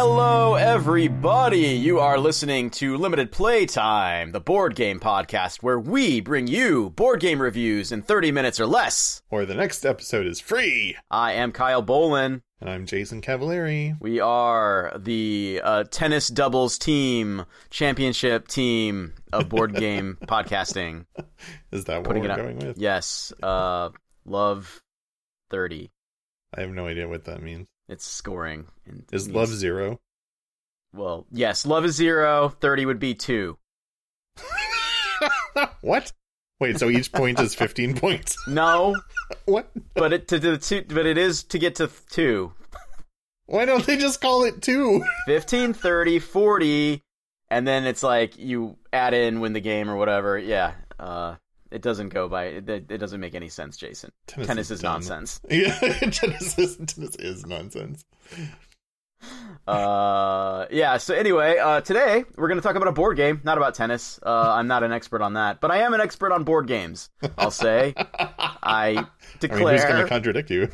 Hello, everybody! You are listening to Limited Playtime, the board game podcast where we bring you board game reviews in 30 minutes or less. Or the next episode is free. I am Kyle Bolin. And I'm Jason Cavalieri. We are the tennis doubles team, championship team of board game podcasting. Is that what we're going with? Yes. Love 30. I have no idea what that means. It's scoring. Is love 0? Well, yes, love is 0. 30 would be 2. What? Wait, so each point is 15 points? No. What? But it is to get to 2. Why don't they just call it 2? 15, 30, 40, and then it's like you add in win the game or whatever. Yeah. It doesn't go by. It doesn't make any sense, Jason. Tennis is nonsense. Yeah, tennis is nonsense. Yeah. So anyway, today we're going to talk about a board game, not about tennis. I'm not an expert on that, but I am an expert on board games. I'll say. I declare. Who's going to contradict you?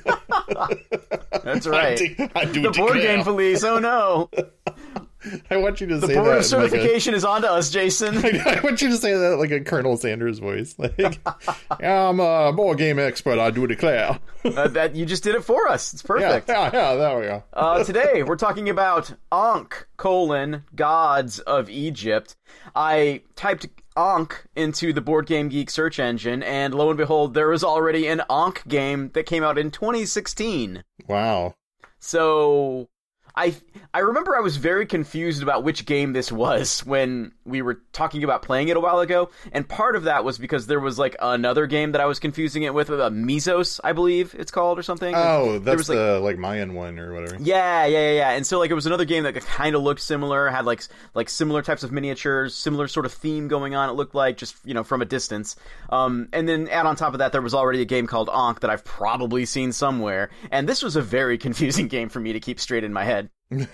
That's right. I do the declare. Board Game Police. Oh no. I want you to say that. The board certification is on to us, Jason. I want you to say that like a Colonel Sanders voice. Like, I'm a board game expert, I do declare. That you just did it for us. It's perfect. Yeah, there we go. Today, we're talking about Ankh, Gods of Egypt. I typed Ankh into the Board Game Geek search engine, and lo and behold, there was already an Ankh game that came out in 2016. Wow. So I remember I was very confused about which game this was when we were talking about playing it a while ago, and part of that was because there was like another game that I was confusing it with Mesos, I believe it's called, or something. Oh, that's the like Mayan one or whatever. Yeah. And so like it was another game that kind of looked similar, had like similar types of miniatures, similar sort of theme going on. It looked like just from a distance. And then add on top of that, there was already a game called Ankh that I've probably seen somewhere, and this was a very confusing game for me to keep straight in my head.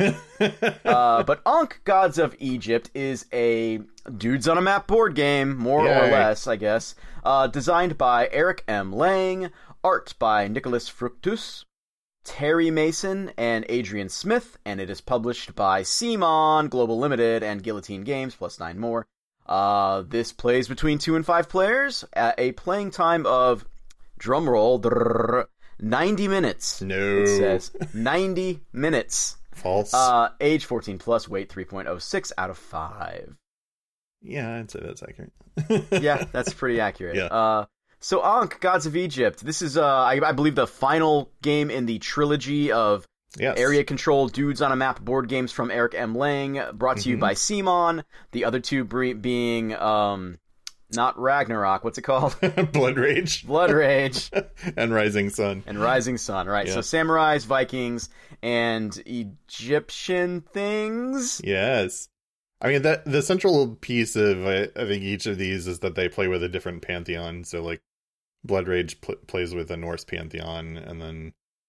But Ankh, Gods of Egypt is a dudes on a map board game, more or less, I guess. Designed by Eric M. Lang, art by Nicholas Fructus, Terry Mason, and Adrian Smith, and it is published by CMON Global Limited and Guillotine Games, plus 9 more. This plays between 2 and 5 players at a playing time of, drumroll, 90 minutes. No. It says 90 minutes. False. Age 14 plus, weight 3.06 out of 5. Yeah, I'd say that's accurate. Yeah, that's pretty accurate. Yeah. So Ankh, Gods of Egypt. This is, I believe, the final game in the trilogy of area control dudes on a map board games from Eric M. Lang, brought to you by CMON. The other two being, not Ragnarok, what's it called? Blood Rage. Blood Rage. And Rising Sun. Right. Yeah. So samurais, Vikings, and Egyptian things. Yes. I mean, the central piece of, I think, each of these is that they play with a different pantheon. So, like, Blood Rage plays with a Norse pantheon, and then,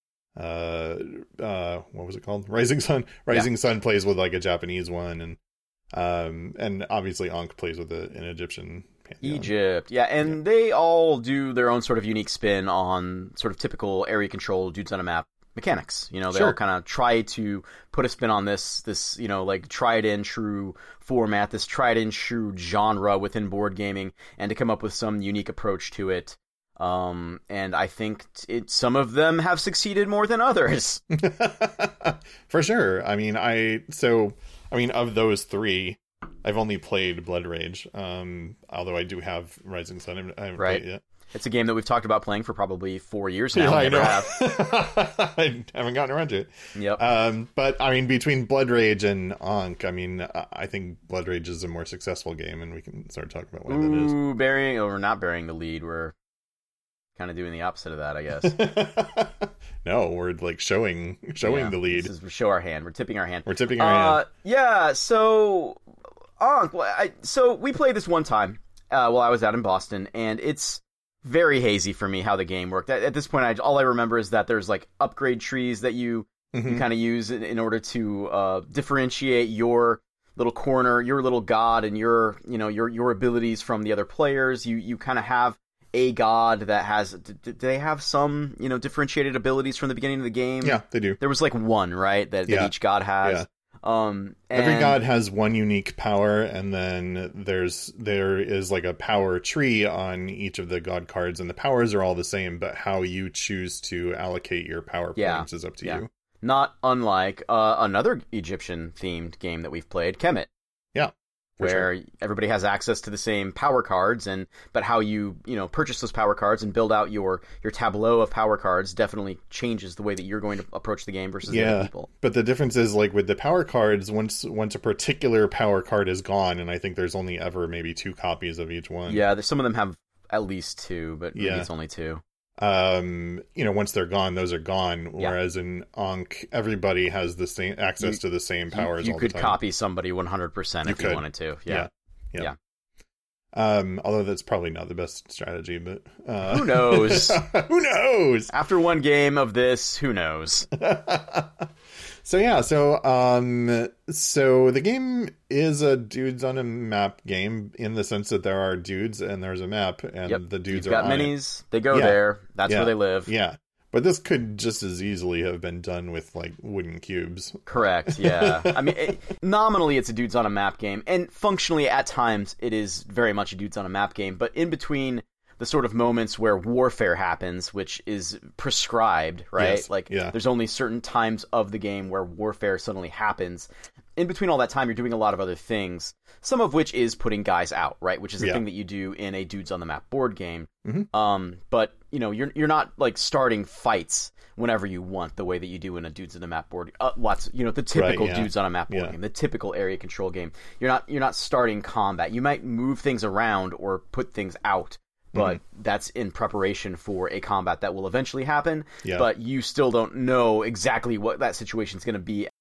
what was it called? Rising Sun. Rising Sun plays with, like, a Japanese one, and obviously Ankh plays with an Egyptian pantheon. Egypt, and they all do their own sort of unique spin on sort of typical area control dudes on a map mechanics. They all kind of try to put a spin on this like tried and true format, this tried and true genre within board gaming, and to come up with some unique approach to it. And I think some of them have succeeded more than others. For sure. I mean, of those 3, I've only played Blood Rage, although I do have Rising Sun. I haven't played it yet. It's a game that we've talked about playing for probably 4 years now. I know. I haven't gotten around to it. Yep. But, I mean, between Blood Rage and Ankh, I mean, I think Blood Rage is a more successful game, and we can start talking about why that is. We're not burying the lead. We're kind of doing the opposite of that, I guess. No, we're like showing the lead. This is show our hand. We're tipping our hand. hand. Yeah, so Ankh, so we played this one time while I was out in Boston, and it's very hazy for me how the game worked. At this point, all I remember is that there's like upgrade trees that you kind of use in order to differentiate your little corner, your little god, and your abilities from the other players. You kind of have a god that has... Do they have some, differentiated abilities from the beginning of the game? Yeah, they do. There was like one, right, that each god has. Yeah. And every god has one unique power, and then there is like a power tree on each of the god cards, and the powers are all the same, but how you choose to allocate your power points is up to you. Not unlike another Egyptian-themed game that we've played, Kemet. Yeah. Where everybody has access to the same power cards, but how you purchase those power cards and build out your tableau of power cards definitely changes the way that you're going to approach the game versus the other people. But the difference is, like with the power cards, once a particular power card is gone, and I think there's only ever maybe 2 copies of each one. Yeah, some of them have at least 2, but maybe it's only 2. Once they're gone, those are gone. Whereas in Ankh, everybody has the same access to the same powers. You all could the time. Copy somebody 100% if you wanted to. Yeah. Although that's probably not the best strategy, but who knows? Who knows? After one game of this, who knows? So the game is a dudes on a map game in the sense that there are dudes and there's a map, and the dudes You've got minis. They go there. That's where they live. Yeah. But this could just as easily have been done with, like, wooden cubes. Correct, yeah. I mean, nominally it's a dudes on a map game, and functionally at times it is very much a dudes on a map game, but in between the sort of moments where warfare happens, which is prescribed, right? Yes, there's only certain times of the game where warfare suddenly happens. In between all that time, you're doing a lot of other things, some of which is putting guys out, right? Which is a thing that you do in a dudes on the map board game. Mm-hmm. But you're not like starting fights whenever you want the way that you do in a dudes on the map board. The typical dudes on a map board game, the typical area control game. You're not starting combat. You might move things around or put things out, but that's in preparation for a combat that will eventually happen. Yeah. But you still don't know exactly what that situation is going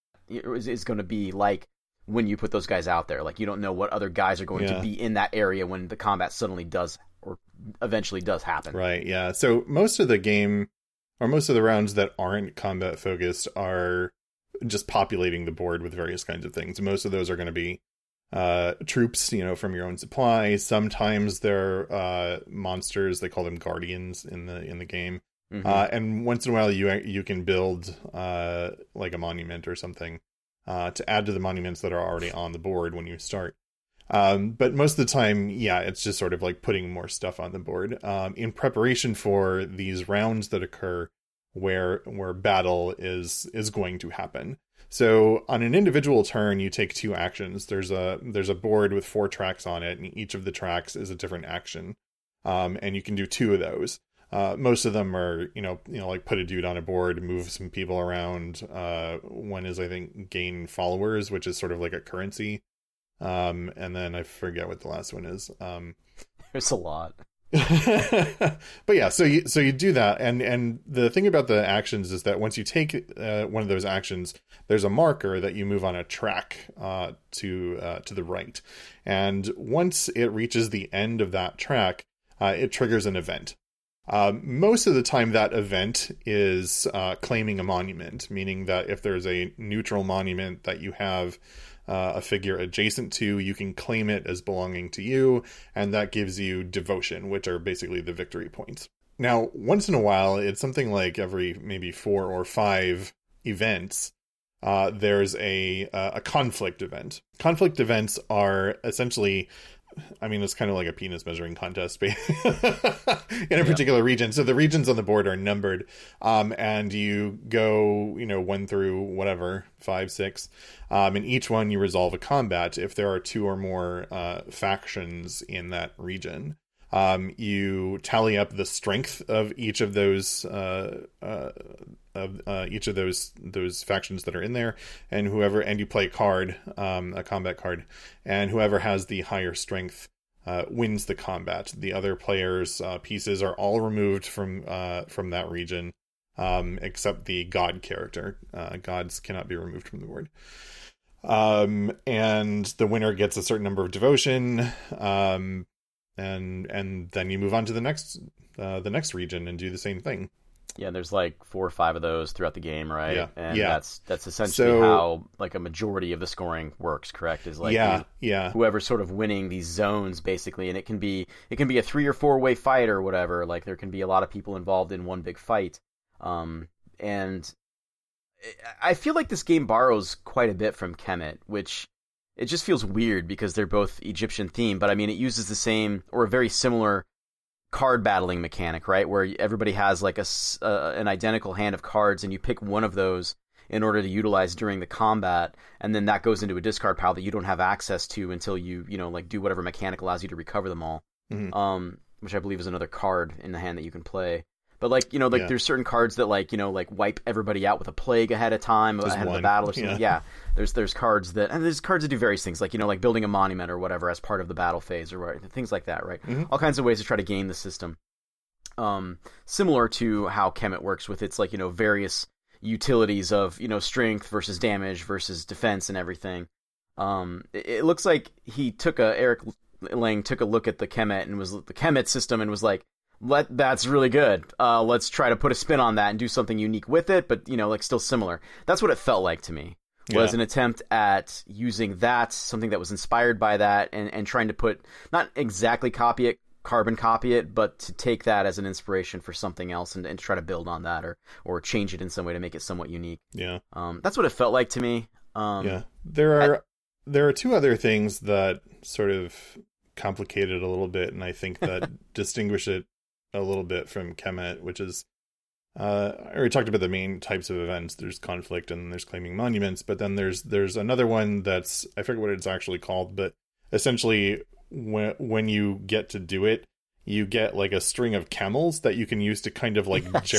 to be like when you put those guys out there. Like, you don't know what other guys are going to be in that area when the combat suddenly does or eventually does happen. Right, yeah. So most of the game, or most of the rounds that aren't combat focused, are just populating the board with various kinds of things. Most of those are going to be troops, from your own supply. Sometimes they're monsters. They call them guardians in the game. Mm-hmm. And once in a while you can build like a monument or something to add to the monuments that are already on the board when you start. But most of the time, it's just sort of like putting more stuff on the board in preparation for these rounds that occur where battle is going to happen. So on an individual turn, you take 2 actions. There's a board with 4 tracks on it, and each of the tracks is a different action. And you can do 2 of those. Most of them are, like put a dude on a board, move some people around. One is, I think, gain followers, which is sort of like a currency. And then I forget what the last one is. There's a lot. But yeah, so you do that, and the thing about the actions is that once you take one of those actions, there's a marker that you move on a track to the right, and once it reaches the end of that track, it triggers an event. Most of the time that event is claiming a monument, meaning that if there's a neutral monument that you have a figure adjacent to, you can claim it as belonging to you, and that gives you devotion, which are basically the victory points. Now, once in a while, it's something like every maybe 4 or 5 events, there's a conflict event. Conflict events are essentially, I mean, it's kind of like a penis measuring contest in a particular region. So the regions on the board are numbered, and you go, 1 through whatever, 5, 6. In each one, you resolve a combat. If there are 2 or more factions in that region, you tally up the strength of each of those those factions that are in there, and you play a card, a combat card, and whoever has the higher strength wins the combat. The other players' pieces are all removed from that region, except the god character. Gods cannot be removed from the board. And the winner gets a certain number of devotion, and then you move on to the next region and do the same thing. Yeah, and there's like 4 or 5 of those throughout the game, right? Yeah. And Yeah. that's essentially how like a majority of the scoring works, correct? Is like whoever's sort of winning these zones basically, and it can be a 3 or 4 way fight or whatever. Like there can be a lot of people involved in one big fight. And I feel like this game borrows quite a bit from Kemet, which it just feels weird because they're both Egyptian themed, but I mean it uses the same or a very similar card battling mechanic, right? Where everybody has like an identical hand of cards, and you pick one of those in order to utilize during the combat, and then that goes into a discard pile that you don't have access to until you like do whatever mechanic allows you to recover them all. Mm-hmm. Which I believe is another card in the hand that you can play. But like there's certain cards that like wipe everybody out with a plague ahead of time, ahead of the battle or something. Yeah. There's cards that do various things like building a monument or whatever as part of the battle phase or things like that, right? Mm-hmm. All kinds of ways to try to game the system. Similar to how Kemet works with its various utilities of strength versus damage versus defense and everything. It looks like Eric Lang took a look at the Kemet system and was like, that's really good. Let's try to put a spin on that and do something unique with it, but still similar. That's what it felt like to me. Was an attempt at using something that was inspired by that, and trying to put, not exactly carbon copy it, but to take that as an inspiration for something else and try to build on that or change it in some way to make it somewhat unique. Yeah. That's what it felt like to me. There are 2 other things that sort of complicate it a little bit, and I think that distinguish it a little bit from Kemet, which is I already talked about the main types of events. There's conflict and there's claiming monuments, but then there's another one that's, I forget what it's actually called, but essentially when you get to do it, you get like a string of camels that you can use to kind of like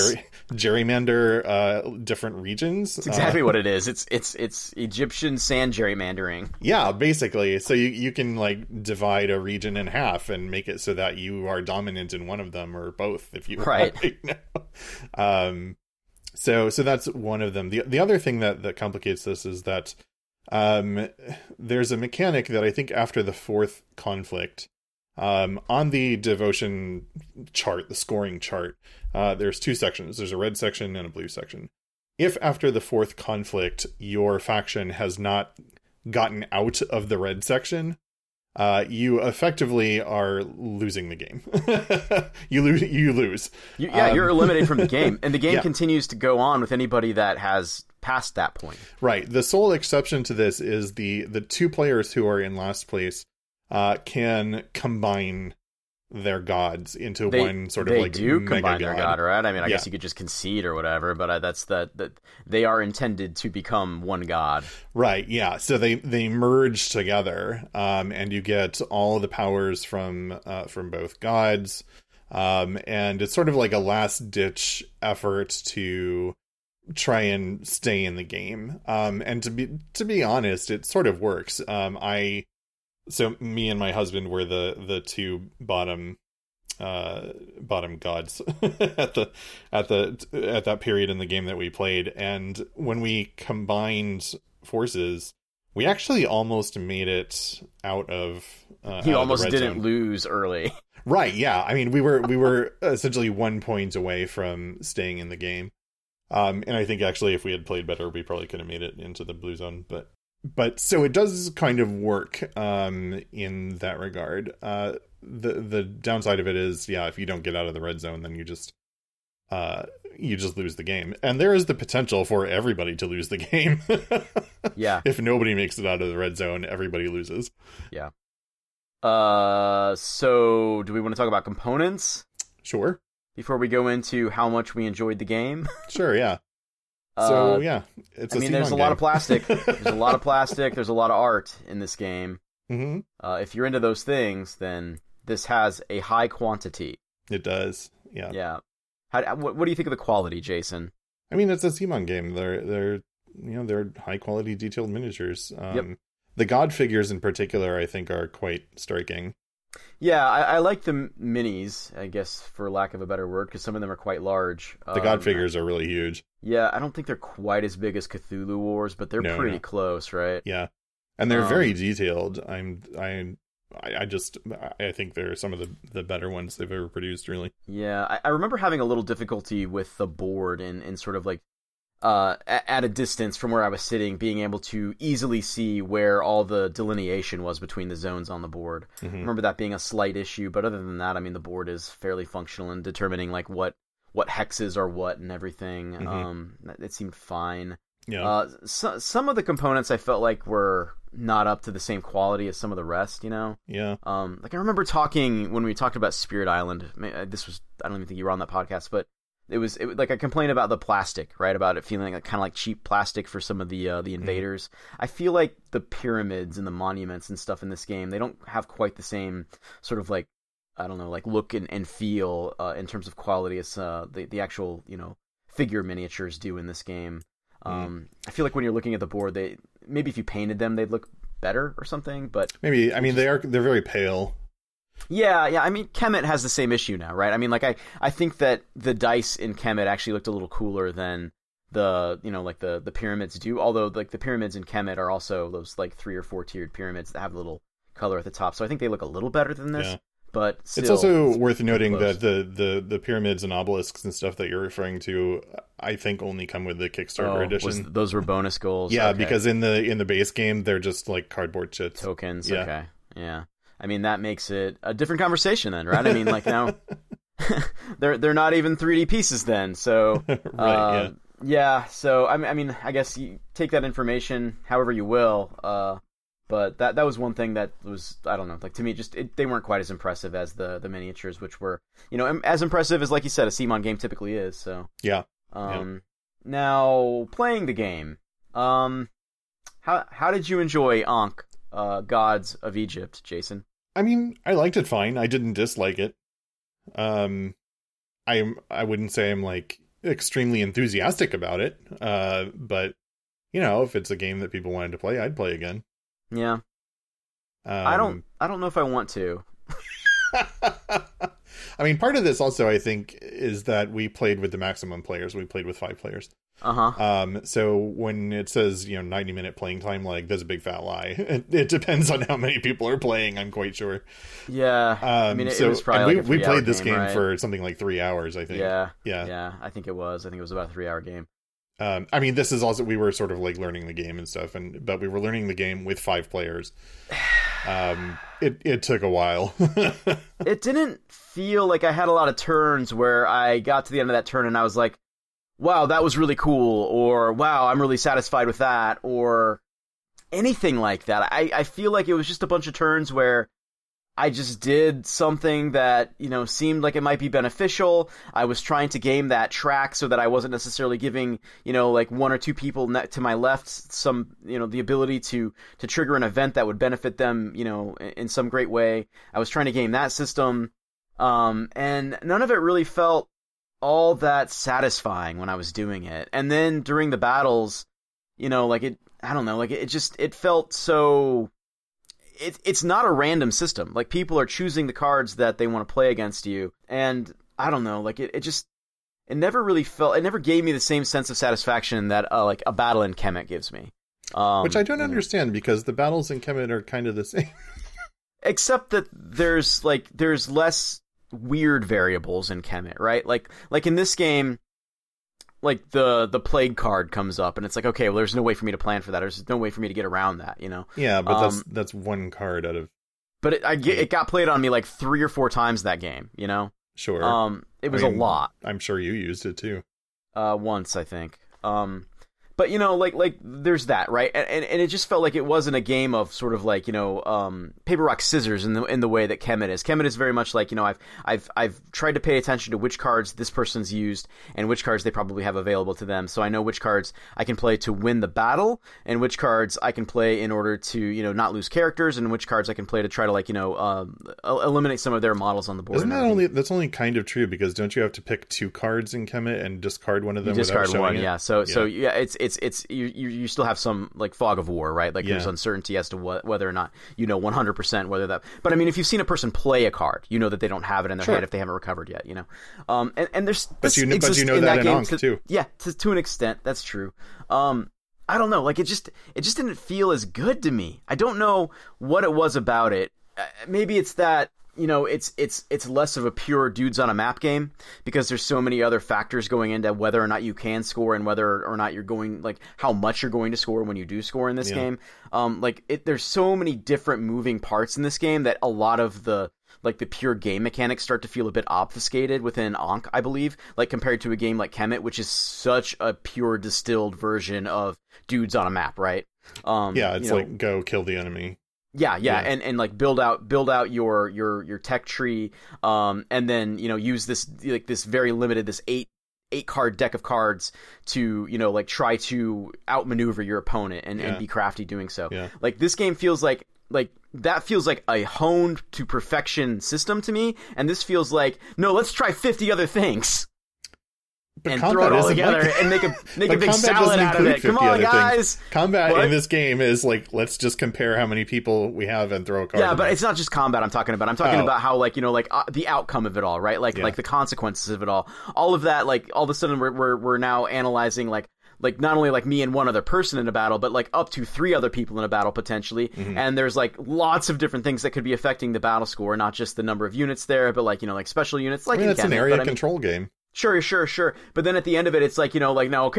gerrymander different regions. That's exactly what it is. It's Egyptian sand gerrymandering. Yeah, basically. So you can like divide a region in half and make it so that you are dominant in one of them or both if you right. So that's one of them. The other thing that complicates this is that there's a mechanic that I think after the 4th conflict, on the devotion chart, the scoring chart, there's 2 sections. There's a red section and a blue section. If after the 4th conflict, your faction has not gotten out of the red section, you effectively are losing the game. You lose. You're eliminated from the game, and the game continues to go on with anybody that has passed that point. Right. The sole exception to this is the 2 players who are in last place can combine their gods into one sort of like they do mega combine god. their god, right? I mean, I guess you could just concede or whatever, but that's that they are intended to become one god, right? Yeah, so they merge together, and you get all the powers from both gods, and it's sort of like a last ditch effort to try and stay in the game, and to be honest, it sort of works. So me and my husband were the 2 bottom gods at that period in the game that we played, and when we combined forces, we actually almost made it out of. You almost didn't lose early, right? Yeah, I mean we were essentially 1 point away from staying in the game, and I think actually if we had played better, we probably could have made it into the blue zone, But so it does kind of work in that regard. The downside of it is, if you don't get out of the red zone, then you just lose the game. And there is the potential for everybody to lose the game. Yeah. If nobody makes it out of the red zone, everybody loses. Yeah. So do we want to talk about components? Sure. Before we go into how much we enjoyed the game? Sure, yeah. So there's a lot of plastic. There's a lot of plastic. There's a lot of art in this game. Mm-hmm. If you're into those things, then this has a high quantity. It does. Yeah. Yeah. What do you think of the quality, Jason? I mean, it's a CMON game. They're high quality detailed miniatures. The god figures in particular, I think, are quite striking. Yeah, I like the minis, I guess, for lack of a better word, because some of them are quite large. The god figures are really huge. Yeah, I don't think they're quite as big as Cthulhu Wars, but they're pretty close, right? Yeah, and they're very detailed. I think they're some of the better ones they've ever produced, really. Yeah, I remember having a little difficulty with the board and sort of like at a distance from where I was sitting, being able to easily see where all the delineation was between the zones on the board. I remember that being a slight issue, but other than that, I mean, the board is fairly functional in determining like what hexes are what and everything. It seemed fine. Yeah. Some of the components I felt like were not up to the same quality as some of the rest, you know? Yeah. Like I remember talking when we talked about Spirit Island. I don't even think you were on that podcast, but it was like I complained about the plastic, right? About it feeling like kind of like cheap plastic for some of the invaders. I feel like the pyramids and the monuments and stuff in this game, they don't have quite the same sort of like, I don't know, like look and feel in terms of quality as the actual, you know, figure miniatures do in this game. I feel like when you're looking at the board, maybe if you painted them, they'd look better or something. But maybe, I mean, they're very pale. Yeah. I mean, Kemet has the same issue now, right? I mean, like I think that the dice in Kemet actually looked a little cooler than the, you know, like the pyramids do. Although like the pyramids in Kemet are also those like 3 or 4 tiered pyramids that have a little color at the top. So I think they look a little better than this. Yeah. But still, it's also worth noting that the pyramids and obelisks and stuff that you're referring to, I think only come with the Kickstarter edition. Those were bonus goals. Yeah, okay. Because in the base game they're just like cardboard chits. Tokens. Yeah. Okay. Yeah. I mean, that makes it a different conversation then, right? I mean, like now they're not even 3D pieces then. So right. Yeah. So I mean, I guess you take that information however you will. But that was one thing that was, I don't know, like to me, just they weren't quite as impressive as the miniatures, which were, you know, as impressive as, like you said, a CMON game typically is. So yeah. Now playing the game, how did you enjoy Ankh, Gods of Egypt, Jason? I mean, I liked it fine. I didn't dislike it. I wouldn't say I'm like extremely enthusiastic about it. But you know, if it's a game that people wanted to play, I'd play again. Yeah. I don't know if I want to. I mean, part of this also, I think, is that we played with the maximum players. We played with 5 players. So when it says, you know, 90-minute playing time, like, that's a big fat lie. It depends on how many people are playing, I'm quite sure. Yeah. I mean, it was probably we played this game right? for something like 3 hours, I think. Yeah, I think it was about a 3-hour game. I mean, this is also, we were sort of like learning the game and stuff, but we were learning the game with 5 players. It took a while. It didn't feel like I had a lot of turns where I got to the end of that turn and I was like, wow, that was really cool, or wow, I'm really satisfied with that, or anything like that. I feel like it was just a bunch of turns where I just did something that, you know, seemed like it might be beneficial. I was trying to game that track so that I wasn't necessarily giving, you know, like 1 or 2 people to my left some, you know, the ability to trigger an event that would benefit them, you know, in some great way. I was trying to game that system. And none of it really felt all that satisfying when I was doing it. And then during the battles, you know, like I don't know, like it felt so... It's not a random system. Like, people are choosing the cards that they want to play against you, and I don't know, like it never really felt, it never gave me the same sense of satisfaction that like a battle in Kemet gives me. Which I don't understand, because the battles in Kemet are kind of the same. Except that there's less weird variables in Kemet, right? Like in this game, like the plague card comes up and it's like, okay, well, there's no way for me to plan for that. There's no way for me to get around that, you know? Yeah, but that's one card out of... But it got played on me like 3 or 4 times that game, you know? Sure. It was a lot. I'm sure you used it too. Once, I think. But, you know, like there's that, right? And it just felt like it wasn't a game of sort of like, you know, paper, rock, scissors in the way that Kemet is. Kemet is very much like, you know, I've tried to pay attention to which cards this person's used and which cards they probably have available to them. So I know which cards I can play to win the battle and which cards I can play in order to, you know, not lose characters, and which cards I can play to try to, like, you know, eliminate some of their models on the board. Isn't that that's only kind of true, because don't you have to pick 2 cards in Kemet and discard one of them? You discard without showing one, it? yeah. So yeah, it's you still have some like fog of war, right? Like there's uncertainty as to whether or not you know 100% whether that. But I mean, if you've seen a person play a card, you know that they don't have it in their hand if they haven't recovered yet, you know. And there's but you know that in Ankh too. Yeah, to an extent, that's true. I don't know, like it just didn't feel as good to me. I don't know what it was about it. maybe it's that, you know, it's less of a pure dudes on a map game because there's so many other factors going into whether or not you can score and whether or not you're going, like, how much you're going to score when you do score in this game. There's so many different moving parts in this game that a lot of the pure game mechanics start to feel a bit obfuscated within Ankh, I believe, like compared to a game like Kemet, which is such a pure distilled version of dudes on a map, right? It's like go kill the enemy. Yeah. And like build out your tech tree, and then, you know, use this very limited, this eight card deck of cards to, you know, like try to outmaneuver your opponent and be crafty doing so. Yeah. Like this game feels like that feels like a honed to perfection system to me, and this feels like, no, let's try 50 other things. But and throw it all together and make a big salad out of it. Come on, guys! Things. Combat in this game is like, let's just compare how many people we have and throw a card. Yeah, but it's not just combat I'm talking about. I'm talking about how, like, you know, like the outcome of it all, right? Like the consequences of it all. All of that, like, all of a sudden we're now analyzing like not only like me and one other person in a battle, but like up to 3 other people in a battle potentially. Mm-hmm. And there's like lots of different things that could be affecting the battle score, not just the number of units there, but like, you know, like special units. Like, it's an area control game. Sure. But then at the end of it, it's like, you know, like, now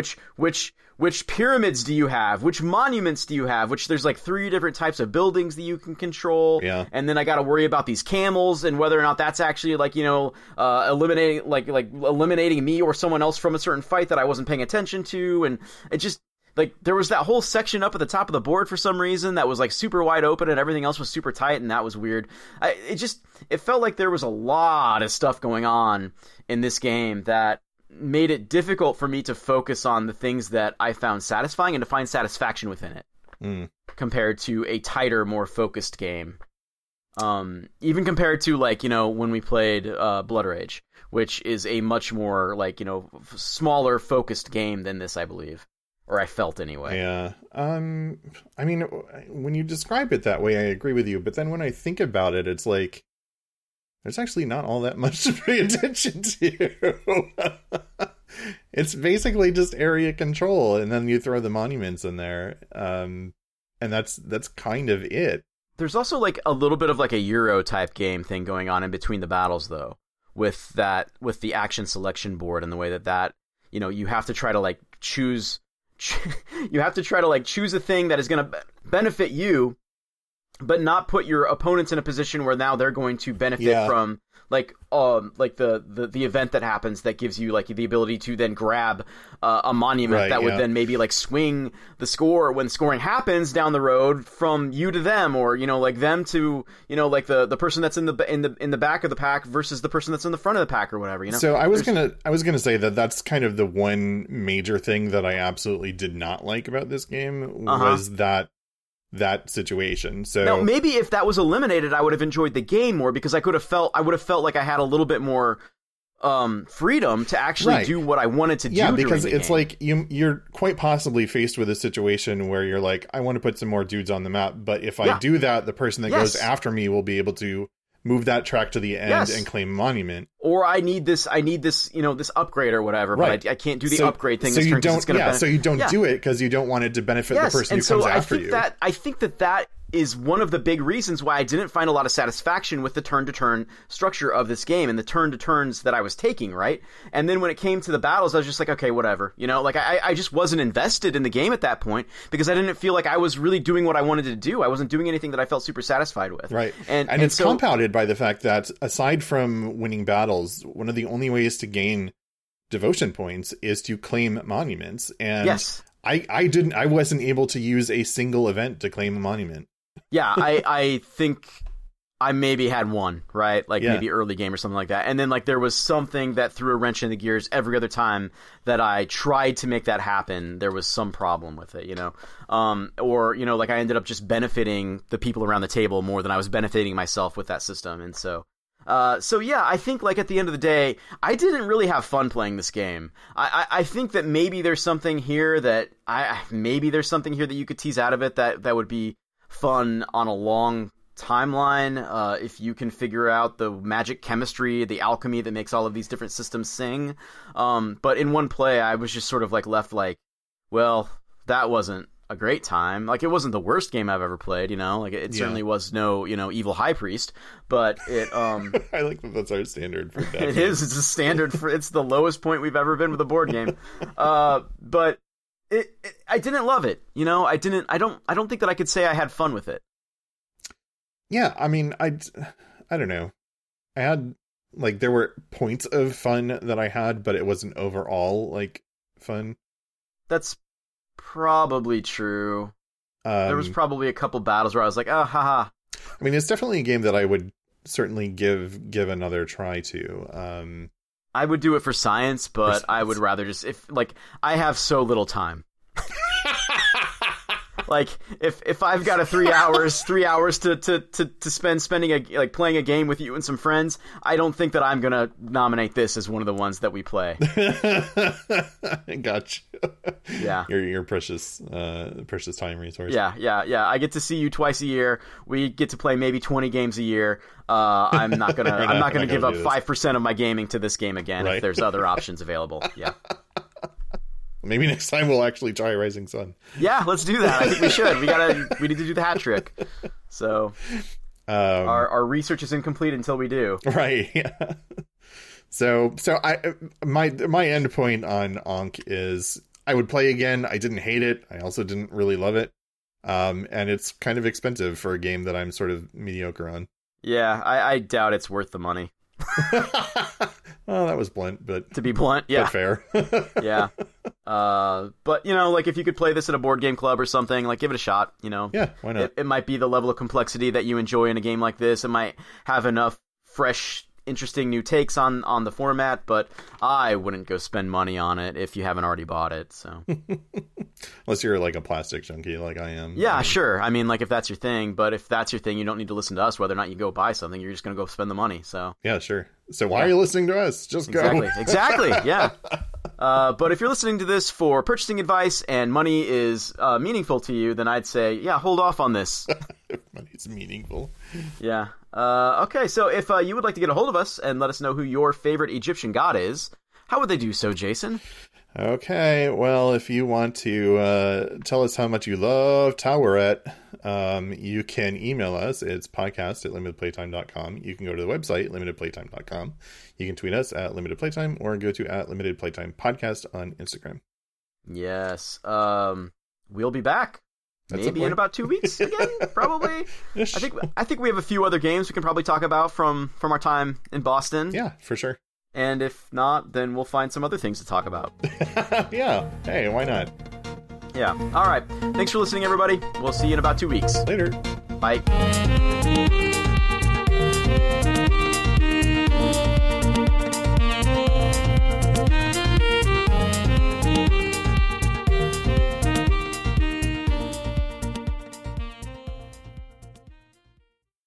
which pyramids do you have? Which monuments do you have? Which there's like 3 different types of buildings that you can control. Yeah. And then I got to worry about these camels and whether or not that's actually like, you know, eliminating me or someone else from a certain fight that I wasn't paying attention to. And it just, like, there was that whole section up at the top of the board for some reason that was like super wide open and everything else was super tight, and that was weird. It felt like there was a lot of stuff going on in this game that made it difficult for me to focus on the things that I found satisfying and to find satisfaction within it, compared to a tighter, more focused game. Even compared to, like, you know, when we played Blood Rage, which is a much more, like, you know, smaller, focused game than this, I believe. Or I felt anyway. Yeah. I mean, when you describe it that way, I agree with you. But then when I think about it, it's like, there's actually not all that much to pay attention to. It's basically just area control, and then you throw the monuments in there. And that's kind of it. There's also like a little bit of like a Euro type game thing going on in between the battles, though, with the action selection board and the way that, you know, you have to try to like choose a thing that is going to benefit you, but not put your opponents in a position where now they're going to benefit from like the event that happens that gives you like the ability to then grab a monument that would then maybe like swing the score when scoring happens down the road from you to them, or, you know, like them to, you know, like the person that's in the back of the pack versus the person that's in the front of the pack or whatever, you know. So I was gonna say that's kind of the one major thing that I absolutely did not like about this game was that situation. So now, maybe if that was eliminated, I would have enjoyed the game more, because I would have felt like I had a little bit more freedom to actually do what I wanted to do. Yeah, because it's like you're quite possibly faced with a situation where you're like, I want to put some more dudes on the map, but if I do that, the person that goes after me will be able to move that track to the end and claim a monument. Or I need this, you know, this upgrade or whatever, but I can't do the upgrade thing. So you don't, so you don't do it because you don't want it to benefit the person who comes after you. I think that is one of the big reasons why I didn't find a lot of satisfaction with the turn-to-turn structure of this game and the turn-to-turns that I was taking, right? And then when it came to the battles, I was just like, okay, whatever. You know, like, I just wasn't invested in the game at that point because I didn't feel like I was really doing what I wanted to do. I wasn't doing anything that I felt super satisfied with. Right. And it's compounded by the fact that, aside from winning battles, one of the only ways to gain devotion points is to claim monuments. And I wasn't able to use a single event to claim a monument. Yeah, I think I maybe had one, right? Like maybe early game or something like that. And then like there was something that threw a wrench in the gears every other time that I tried to make that happen. There was some problem with it, you know? Or, you know, like I ended up just benefiting the people around the table more than I was benefiting myself with that system. And so yeah, I think like at the end of the day, I didn't really have fun playing this game. I think that maybe there's something here that you could tease out of it that would be fun on a long timeline, if you can figure out the magic chemistry, the alchemy that makes all of these different systems sing. But in one play, I was just sort of like left like, well, that wasn't a great time. Like, it wasn't the worst game I've ever played, you know? Like, it certainly was no, you know, Evil High Priest, but it, I like that that's our standard for that. It is. It's a standard for, it's the lowest point we've ever been with a board game. But I didn't love it, you know? I don't think that I could say I had fun with it. Yeah, I mean, I don't know. I had, like, there were points of fun that I had, but it wasn't overall, like, fun. That's probably true. There was probably a couple battles where I was like, oh, haha. I mean, it's definitely a game that I would certainly give another try to. I would do it for science, but I would rather just, I have so little time. Like, if I've got 3 hours to spend playing a game with you and some friends, I don't think that I'm gonna nominate this as one of the ones that we play. Gotcha. Yeah. Your precious time resource. Yeah. I get to see you twice a year. We get to play maybe 20 games a year. I'm not gonna give up 5% of my gaming to this game again, right? If there's other options available. Yeah. Maybe next time we'll actually try Rising Sun. Yeah, let's do that. I think we should. We need to do the hat trick. So our research is incomplete until we do. Right. Yeah. So my end point on Ankh is I would play again. I didn't hate it. I also didn't really love it. And it's kind of expensive for a game that I'm sort of mediocre on. Yeah, I doubt it's worth the money. Well, that was blunt, but to be blunt, yeah, but fair. Yeah. But you know, like, if you could play this at a board game club or something, like, give it a shot, you know. Yeah, why not? It might be the level of complexity that you enjoy in a game like this. It might have enough fresh, interesting new takes on the format, but I wouldn't go spend money on it if you haven't already bought it. So unless you're like a plastic junkie like I am. Yeah, sure. I mean, like, if that's your thing, but if that's your thing, you don't need to listen to us whether or not you go buy something. You're just going to go spend the money. So yeah, sure. So why are you listening to us? Just go. Exactly. Yeah. But if you're listening to this for purchasing advice and money is meaningful to you, then I'd say, yeah, hold off on this. If money's meaningful. Yeah. Okay, so if you would like to get a hold of us and let us know who your favorite Egyptian god is, how would they do so, Jason? Okay, well, if you want to tell us how much you love Toweret, you can email us. It's podcast@limitedplaytime.com. You can go to the website, limitedplaytime.com. You can tweet us at limitedplaytime or go to @limitedplaytimepodcast on Instagram. Yes. We'll be back. Maybe in about 2 weeks again, probably. Ish. I think we have a few other games we can probably talk about from our time in Boston. Yeah, for sure. And if not, then we'll find some other things to talk about. Yeah. Hey, why not? Yeah. All right. Thanks for listening, everybody. We'll see you in about 2 weeks. Later. Bye.